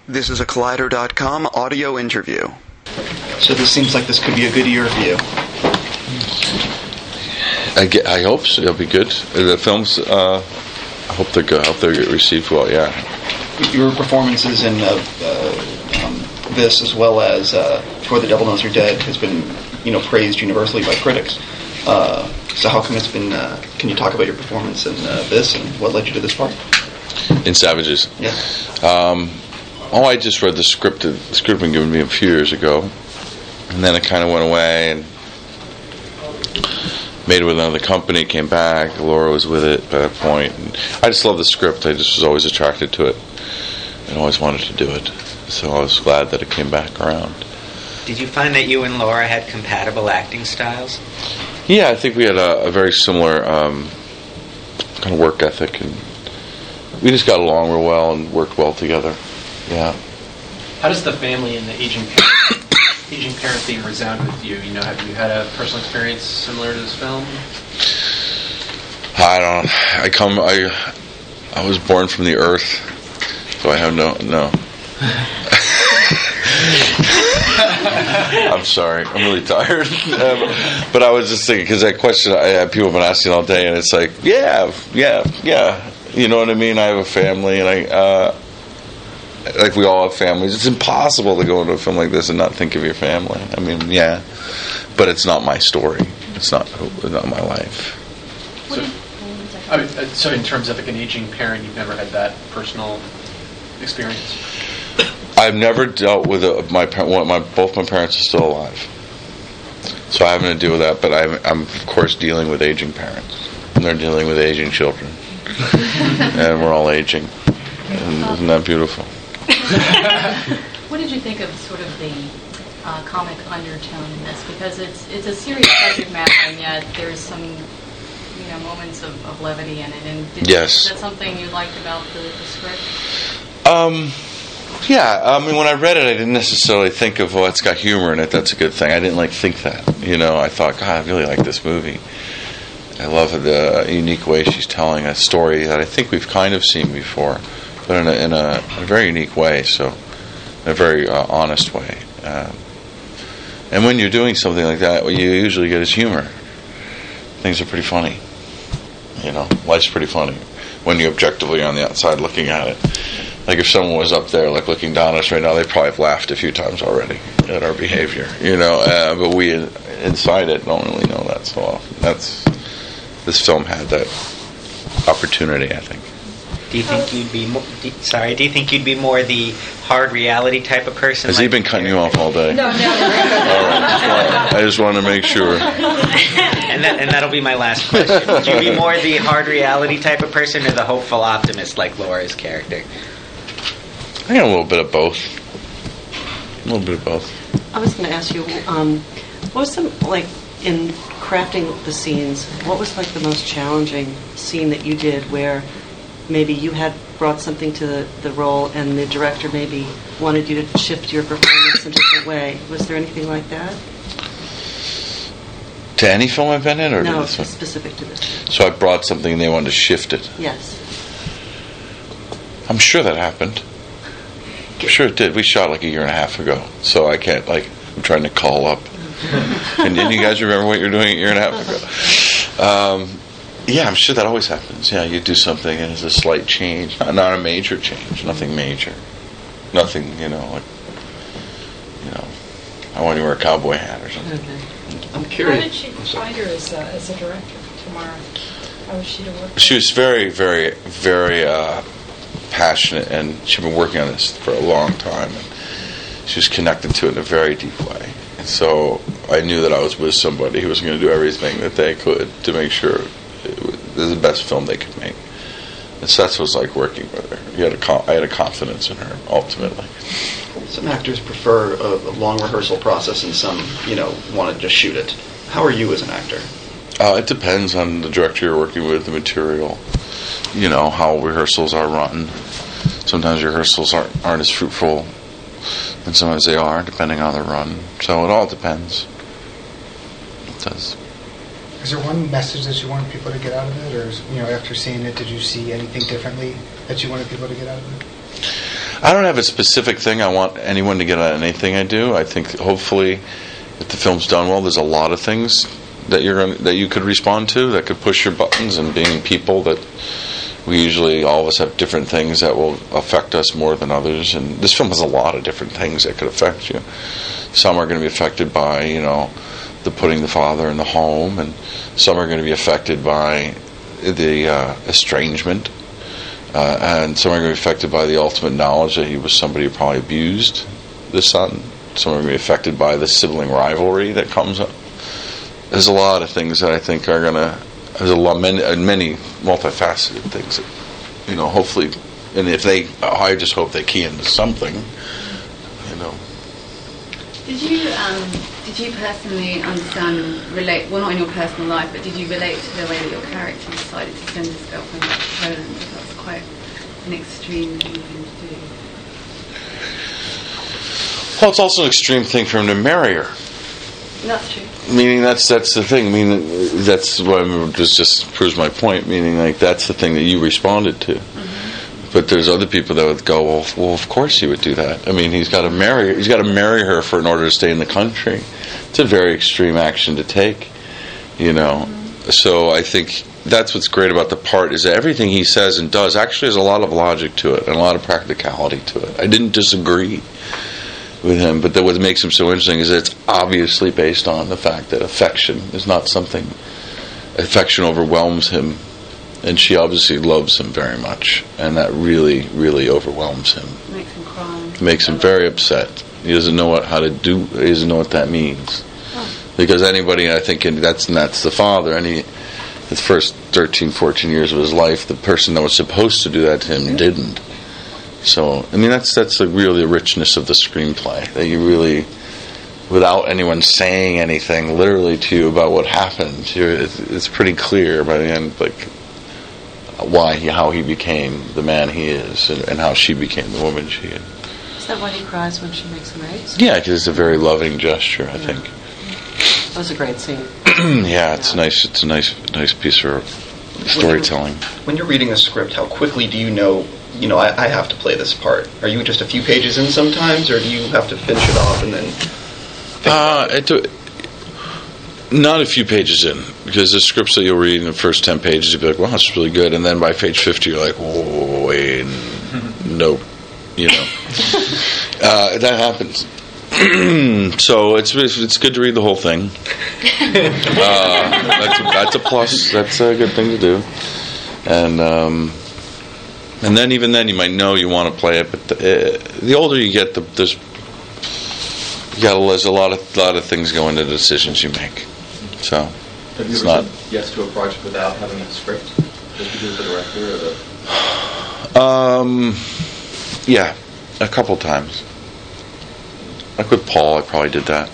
This is a Collider.com audio interview. So this seems like this could be a good year for you. I hope so. It'll be good. The films, I hope they're good. I hope they get received well, yeah. Your performances in this, as well as For the Devil Knows You're Dead, has been, praised universally by critics. So how come it's been, can you talk about your performance in this and what led you to this part? In Savages? Yeah. I just read the script. The script had been given me a few years ago. And then it kind of went away and made it with another company, came back. Laura was with it by that point. And I just love the script. I just was always attracted to it and always wanted to do it. So I was glad that it came back around. Did you find that you and Laura had compatible acting styles? Yeah, I think we had a very similar kind of work ethic, and we just got along real well and worked well together. Yeah. How does the family and the aging parent theme resound with you? Have you had a personal experience similar to this film? I was born from the earth, so I have no. I'm sorry, I'm really tired. But I was just thinking, because that question people have been asking all day, and it's like, yeah. You know what I mean? I have a family, and like we all have families. It's impossible to go into a film like this and not think of your family. I mean, yeah, but it's not my story. It's not my life. So in terms of like an aging parent, you've never had that personal experience? I've never dealt with both my parents are still alive, so I haven't to deal with that. But I'm of course dealing with aging parents, and they're dealing with aging children, and we're all aging. And isn't that beautiful? What did you think of sort of the comic undertone in this? Because it's a serious subject matter, and yet there's some moments of levity in it. And yes, is that something you liked about the script? Yeah, I mean, when I read it, I didn't necessarily think of, it's got humor in it, that's a good thing. I didn't think that. I thought, God, I really like this movie. I love the unique way she's telling a story that I think we've kind of seen before, but in a very unique way, so in a very honest way. And when you're doing something like that, what you usually get is humor. Things are pretty funny. Life's pretty funny when you objectively are on the outside looking at it. Like if someone was up there looking down at us right now, they'd probably have laughed a few times already at our behavior, but we inside it don't really know that so often. This film had that opportunity, I think. Do you think you'd be more the hard reality type of person? Has he been cutting you off all day? No. All right. I just wanted to make sure. And that'll be my last question. Would you be more the hard reality type of person or the hopeful optimist like Laura's character? I think a little bit of both. I was going to ask you, what was in crafting the scenes, what was the most challenging scene that you did where maybe you had brought something to the role and the director maybe wanted you to shift your performance in a different way? Was there anything like that? To any film I've been in, or no, to this one? Specific to this? So I brought something and they wanted to shift it. Yes. I'm sure that happened. I'm sure it did. We shot a year and a half ago, so I can't I'm trying to call up. And didn't you guys remember what you were doing a year and a half ago? Yeah, I'm sure that always happens. Yeah, you do something and it's a slight change, not a major change, nothing major, nothing. I want to wear a cowboy hat or something. Okay. I'm curious. How did she find her as a director, Tamara? How was she to work with? She was very, very, very passionate, and she'd been working on this for a long time, and she was connected to it in a very deep way. And so I knew that I was with somebody who was going to do everything that they could to make sure it was the best film they could make. And Seth was working with her. I had a confidence in her, ultimately. Some actors prefer a long rehearsal process, and some, want to just shoot it. How are you as an actor? It depends on the director you're working with, the material, how rehearsals are run. Sometimes rehearsals aren't as fruitful, and sometimes they are, depending on the run. So it all depends. It does. Is there one message that you wanted people to get out of it, or after seeing it, did you see anything differently that you wanted people to get out of it? I don't have a specific thing I want anyone to get out of anything I do. I think hopefully, if the film's done well, there's a lot of things that that you could respond to, that could push your buttons. And being people, that we usually, all of us have different things that will affect us more than others. And this film has a lot of different things that could affect you. Some are going to be affected by, the putting the father in the home, and some are going to be affected by the estrangement. And some are going to be affected by the ultimate knowledge that he was somebody who probably abused the son. Some are going to be affected by the sibling rivalry that comes up. There's a lot of things that I think are going to... There's many multifaceted things that, hopefully... And if they... I just hope they key into something, Did you personally relate, well, not in your personal life, but did you relate to the way that your character decided to send his girlfriend to Poland? That's quite an extreme thing for him to do. Well, it's also an extreme thing for him to marry her. That's true. Meaning that's the thing. Meaning that's what just proves my point. Meaning that's the thing that you responded to. Mm-hmm. But there's other people that would go, well, of course he would do that. I mean, he's got to marry her in order to stay in the country. It's a very extreme action to take, Mm-hmm. So I think that's what's great about the part, is that everything he says and does actually has a lot of logic to it and a lot of practicality to it. I didn't disagree with him, but what makes him so interesting is that it's obviously based on the fact that affection is not something. Affection overwhelms him, and she obviously loves him very much, and that really, really overwhelms him. Makes him cry. Makes him very upset. He doesn't know how to do. He doesn't know what that means. Because anybody, I think, that's the father. His first 13, 14 years of his life, the person that was supposed to do that to him didn't. So, I mean, that's really the richness of the screenplay. That you really, without anyone saying anything literally to you about what happened, it's pretty clear by the end, how he became the man he is, and how she became the woman she is. Is that why he cries when she makes him eggs? Yeah, because it's a very loving gesture, I think. That was a great scene. Yeah, it's nice. It's a nice piece of storytelling. When you're reading a script, how quickly do you know? I have to play this part. Are you just a few pages in sometimes, or do you have to finish it off and then? Not a few pages in, because the scripts that you'll read in the first 10 pages, you'll be like, "Wow, that's really good," and then by page 50, you're like, "Whoa, wait, nope," that happens. So it's good to read the whole thing. That's a plus. That's a good thing to do. And then even then you might know you want to play it, but the older you get, there's a lot of things go into the decisions you make. So have you ever said yes to a project without having a script? Did you do the director or the? Yeah, a couple times. Like with Paul, I probably did that.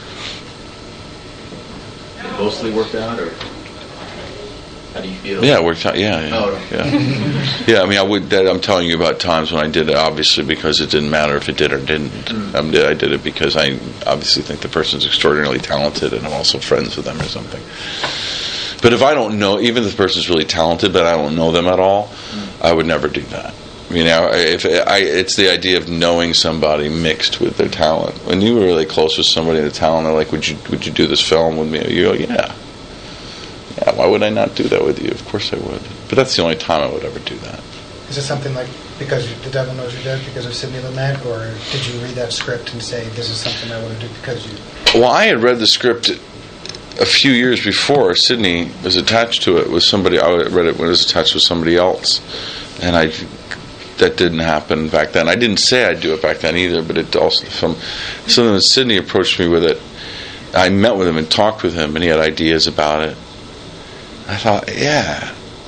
It mostly worked out, or how do you feel? Yeah, it worked out. Yeah. Oh, Yeah. I mean, I'm telling you about times when I did it, obviously, because it didn't matter if it did or didn't. I did it because I obviously think the person's extraordinarily talented, and I'm also friends with them or something. But if I don't know, even if the person's really talented, but I don't know them at all, I would never do that. It's the idea of knowing somebody mixed with their talent. When you were really close with somebody in the talent, they're like, "Would you do this film with me?" You go, "Yeah. Why would I not do that with you? Of course I would." But that's the only time I would ever do that. Is it something like because The Devil Knows You're Dead because of Sidney Lumet, or did you read that script and say, "This is something I want to do because you"? Well, I had read the script a few years before. Sidney was attached to it with somebody. I read it when it was attached with somebody else, and that didn't happen back then. I didn't say I'd do it back then either, but it also the film. So then when Sidney approached me with it, I met with him and talked with him, and he had ideas about it. I thought, yeah.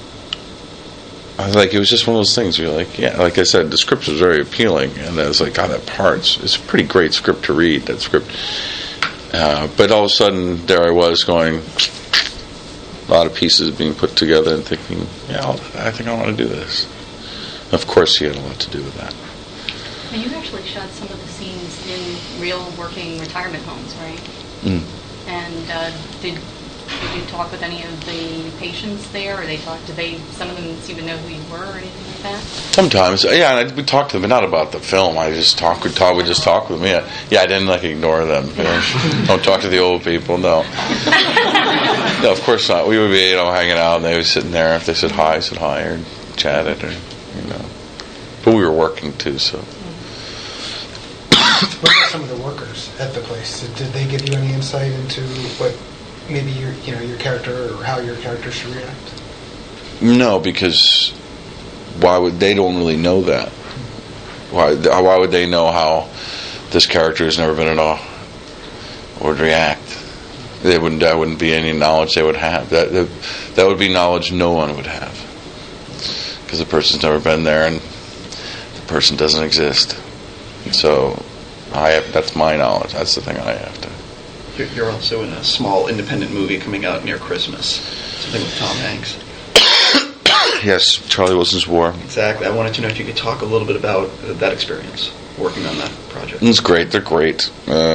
I was like, it was just one of those things where you're like, yeah. Like I said, the script was very appealing, and I was like, God, that part's it's a pretty great script to read. That script, but all of a sudden, there I was going, a lot of pieces being put together, and thinking, yeah, I think I want to do this. Of course, he had a lot to do with that. And you actually shot some of the scenes in real working retirement homes, right? Mm. And did Did you talk with any of the patients there, or some of them seem to know who you were, or anything like that? Sometimes, yeah, and we talk to them, but not about the film. We just talk with them. Yeah, I didn't ignore them. Don't talk to the old people. No, no, of course not. We would be hanging out, and they were sitting there. If they said hi, or chatted, or But we were working too, so. What about some of the workers at the place? Did they give you any insight into what maybe your character or how your character should react? No, because they don't really know that. Why would they know how this character has never been at all would react? That wouldn't be any knowledge they would have. That would be knowledge no one would have, because the person's never been there and the person doesn't exist. So that's my knowledge. That's the thing I have to. You're also in a small independent movie coming out near Christmas. Something with Tom Hanks. Yes, Charlie Wilson's War. Exactly. I wanted to know if you could talk a little bit about that experience, working on that project. It's great. They're great.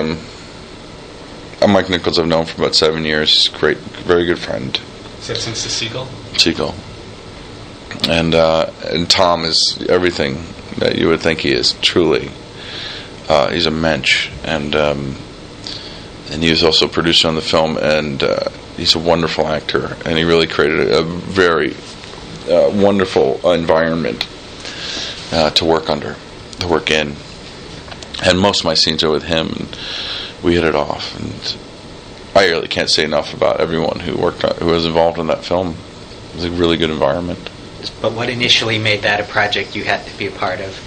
Mike Nichols I've known for about 7 years. He's a great, very good friend. Is that since the Seagull? Seagull. And Tom is everything that you would think he is, truly. He's a mensch, and he was also a producer on the film, and he's a wonderful actor, and he really created a very wonderful environment to work in. And most of my scenes are with him, and we hit it off. And I really can't say enough about everyone who was involved in that film. It was a really good environment. But what initially made that a project you had to be a part of?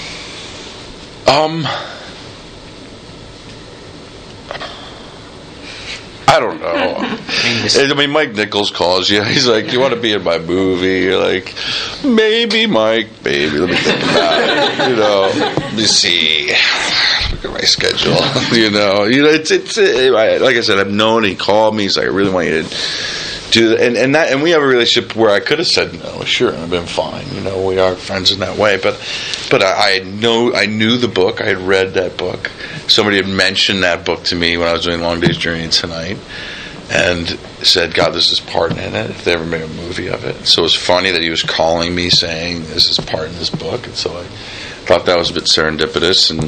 I don't know. I mean, Mike Nichols calls you. He's like, "You want to be in my movie?" You're like, "Maybe, Mike. Maybe. Let me think about it. Let me see. Look at my schedule. It's like I said, I've known. He called me. He's like, "I really want you to do that." And we have a relationship where I could have said no, sure, and I've been fine. We are friends in that way. But I knew the book. I had read that book. Somebody had mentioned that book to me when I was doing Long Day's Journey Tonight, and said, "God, there's this part in it. If they ever made a movie of it." So it was funny that he was calling me saying, "There's this part in this book," and so I thought that was a bit serendipitous. And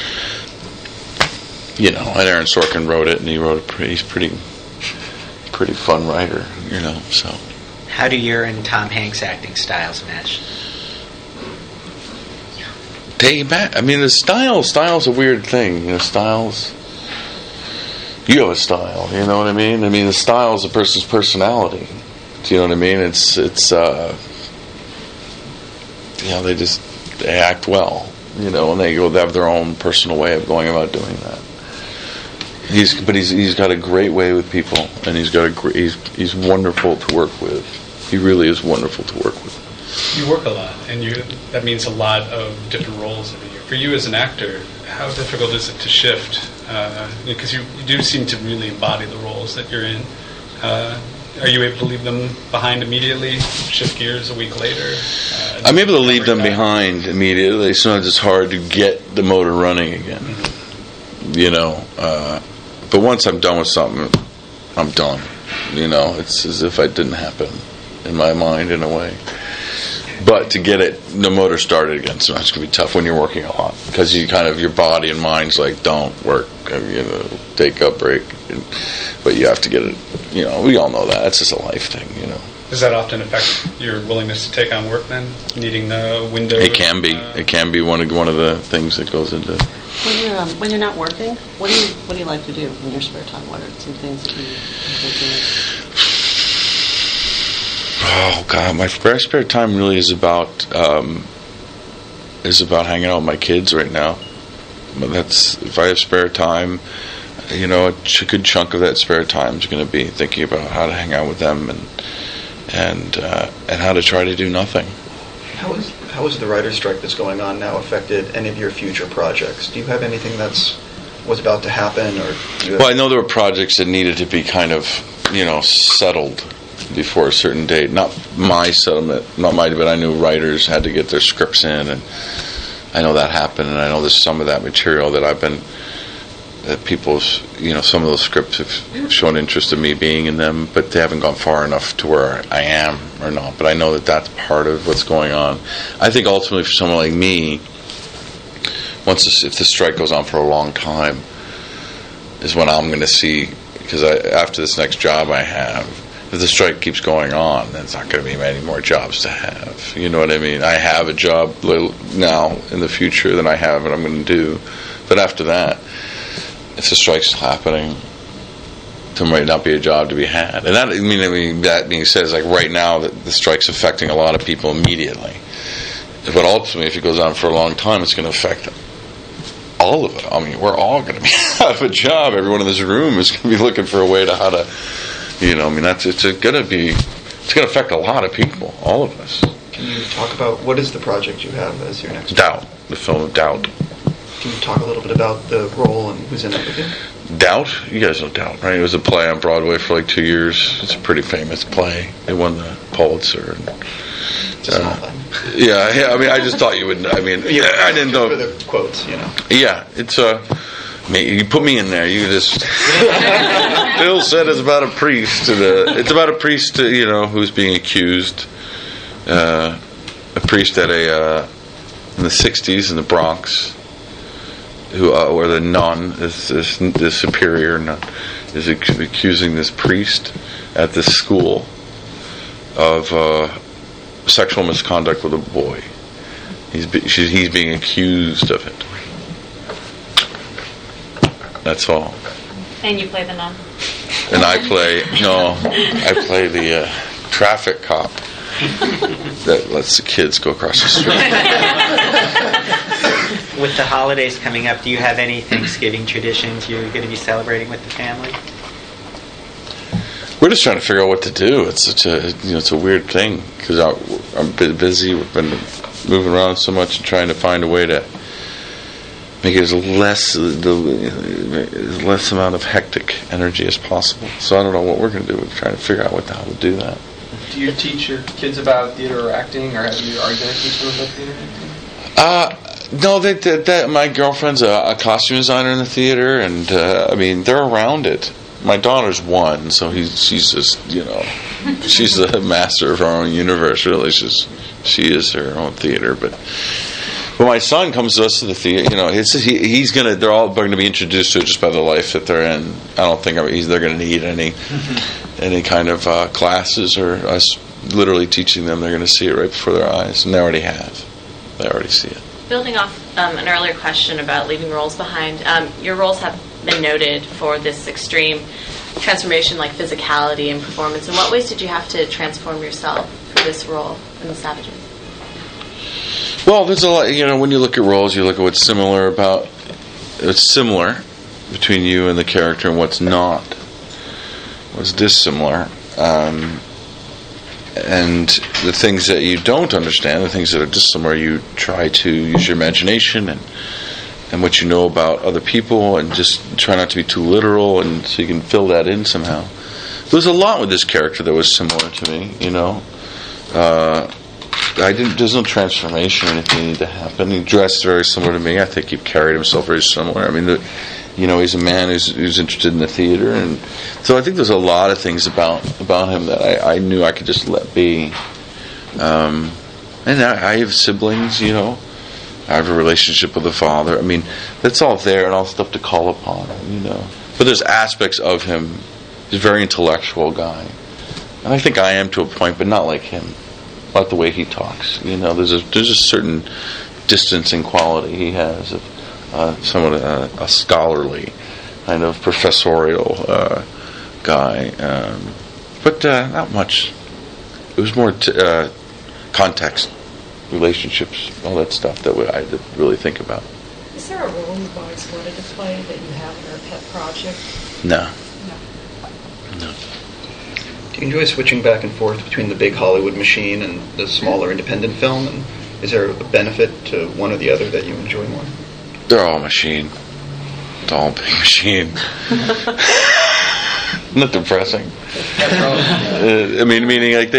and Aaron Sorkin wrote it, and he's pretty fun writer, so. How do your and Tom Hanks' acting styles match? Take it back. I mean, the style's a weird thing. Styles. You have a style. You know what I mean? I mean, the style is a person's personality. Do you know what I mean? It's they act well. And they have their own personal way of going about doing that. He's got a great way with people, and he's wonderful to work with. He really is wonderful to work with. You work a lot, and that means a lot of different roles in a year. For you as an actor, how difficult is it to shift? Because you do seem to really embody the roles that you're in. Are you able to leave them behind immediately, shift gears a week later? I'm able to leave them behind immediately. Sometimes it's hard to get the motor running again. But once I'm done with something, I'm done. It's as if it didn't happen in my mind in a way. But to get the motor started again, sometimes it's going to be tough when you're working a lot, because your body and mind's like, don't work, take a break. But you have to get it. We all know that. It's just a life thing. Does that often affect your willingness to take on work then? Needing the window? It can be. It can be one of the things that goes into it. When you're not working, what do you like to do in your spare time? What are some things that you do? Oh God, my spare time really is about hanging out with my kids right now. If I have spare time, a good chunk of that spare time is going to be thinking about how to hang out with them and how to try to do nothing. How has the writer's strike that's going on now affected any of your future projects? Do you have anything was about to happen, Well, I know there were projects that needed to be kind of settled before a certain date. Not my settlement, but I knew writers had to get their scripts in, and I know that happened, and I know there's some of that material that I've been people's, some of those scripts have shown interest in me being in them, but they haven't gone far enough to where I am or not. But I know that that's part of what's going on. I think ultimately for someone like me, if the strike goes on for a long time, is when I'm going to see, because after this next job I have, if the strike keeps going on, then it's not going to be many more jobs to have. You know what I mean? I have a job now in the future that I have and I'm going to do. But after that, if the strike's happening, there might not be a job to be had. And that, that being said, is like right now that the strike's affecting a lot of people immediately. But ultimately, if it goes on for a long time, it's going to affect all of it. I mean, we're all going to be out of a job. Everyone in this room is going to be looking for a way to how to, it's going to affect a lot of people, all of us. Can you talk about what is the project you have as your next? Doubt, the film Doubt. Can you talk a little bit about the role and who's in it with you? Doubt? You guys know Doubt, right? It was a play on Broadway for like 2 years. It's a pretty famous play. It won the Pulitzer. It's a small thing. Yeah. I mean, I just thought you would. I didn't know. For the quotes, Yeah, it's you put me in there. You just. Bill said it's about a priest. It's about a priest, who's being accused. A priest at in the '60s in the Bronx. Where the nun, the superior nun, is accusing this priest at this school of sexual misconduct with a boy. He's being accused of it. That's all. And you play the nun. And I play the traffic cop that lets the kids go across the street. With the holidays coming up, do you have any Thanksgiving traditions you're going to be celebrating with the family? We're just trying to figure out what to do. It's such it's a weird thing because I'm busy. We've been moving around so much and trying to find a way to make it as less amount of hectic energy as possible. So I don't know what we're going to do. We're trying to figure out how to do that. Do you teach your kids about theater or acting, or are you going to teach them about theater or acting? No, my girlfriend's a costume designer in the theater, and they're around it. My daughter's 1, so she's just she's the master of her own universe. Really, she is her own theater. But when my son comes to us to the theater, they're all going to be introduced to it just by the life that they're in. I don't think they're going to need any kind of classes or us literally teaching them. They're going to see it right before their eyes, and they already have. They already see it. Building off an earlier question about leaving roles behind, your roles have been noted for this extreme transformation, like physicality and performance. In what ways did you have to transform yourself for this role in The Savages? Well, there's a lot. When you look at roles, you look at what's similar between you and the character, and what's not, what's dissimilar. And the things that you don't understand, the things that are dissimilar, you try to use your imagination and what you know about other people, and just try not to be too literal, and so you can fill that in somehow. There was a lot with this character that was similar to me. There's no transformation or anything that needed to happen. He dressed very similar to me. I think he carried himself very similar. I mean, he's a man who's interested in the theater, and so I think there's a lot of things about him that I knew I could just let be. And I have siblings, I have a relationship with a father. I mean, that's all there and all stuff to call upon, But there's aspects of him. He's a very intellectual guy, and I think I am to a point, but not like him. Like the way he talks, there's a certain distancing quality he has of somewhat a scholarly kind of professorial guy, but not much. It was more context, relationships, all that stuff that I really think about. Is there a role you've always wanted to play that you have in a pet project? No. Do you enjoy switching back and forth between the big Hollywood machine and the smaller independent film? And is there a benefit to one or the other that you enjoy more? They're all machine. It's all big machine. Not depressing. Meaning like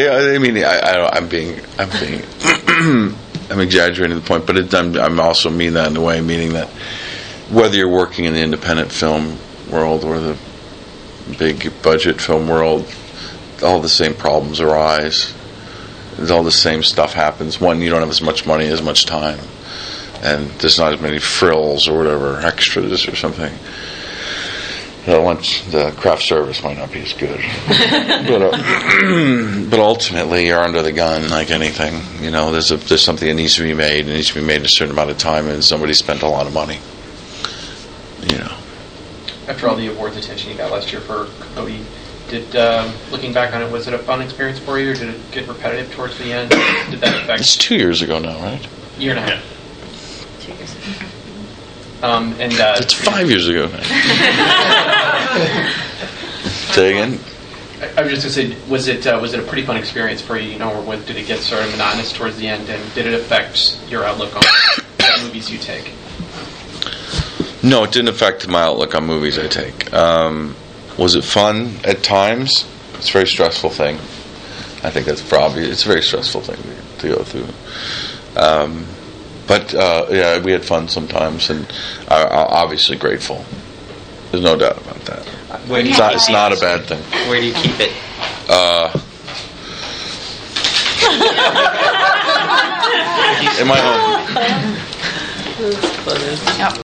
I'm exaggerating the point, but I also mean that in a way, meaning that whether you're working in the independent film world or the big budget film world, all the same problems arise. All the same stuff happens. One, you don't have as much money, as much time, and there's not as many frills or whatever, extras or something. The craft service might not be as good, but ultimately you're under the gun like anything. You know, there's something that needs to be made. It needs to be made in a certain amount of time, and somebody spent a lot of money. You know. After all the awards attention you got last year for Capote, looking back on it, was it a fun experience for you, or did it get repetitive towards the end? Did that affect? It's 2 years ago now, right? Year and a half. 2 years ago. It's 5 years ago now. Say again? I was just going to say, was it a pretty fun experience for you, or did it get sort of monotonous towards the end, and did it affect your outlook on what movies you take? No, it didn't affect my outlook on movies I take. Was it fun at times? It's a very stressful thing. I think that's probably, it's a very stressful thing to go through. But yeah, we had fun sometimes, and I'm obviously grateful. There's no doubt about that. It's not a bad thing. Where do you keep it? In my home. Yep.